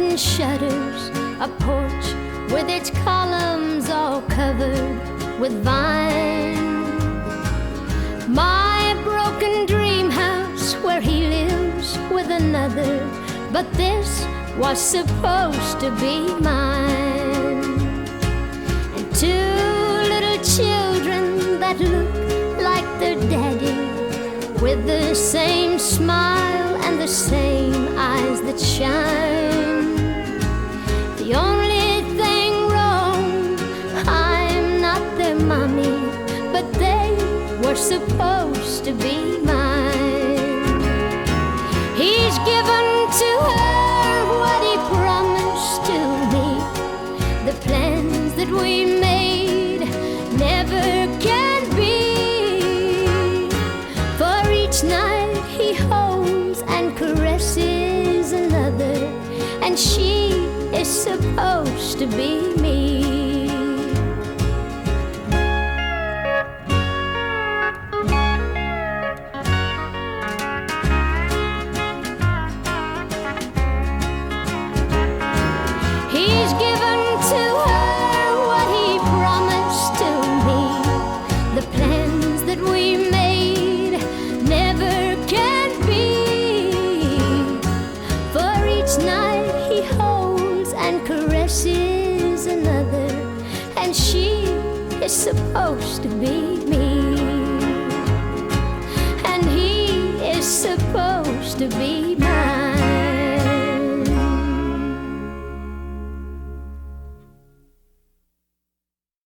wooden shutters, a porch with its columns all covered with vine. My broken dream house where he lives with another, but this was supposed to be mine. And two little children that look like their daddy, with the same smile and the same eyes that shine. The only thing wrong, I'm not their mommy, but they were supposed to be mine. He's given to her what he promised to me. The plans that we made never can be. For each night he holds and caresses another, and she is supposed to be me. He's given to her what he promised to me. The plans that we made never can be. For each night he holds and caresses another, and she is supposed to be me. And he is supposed to be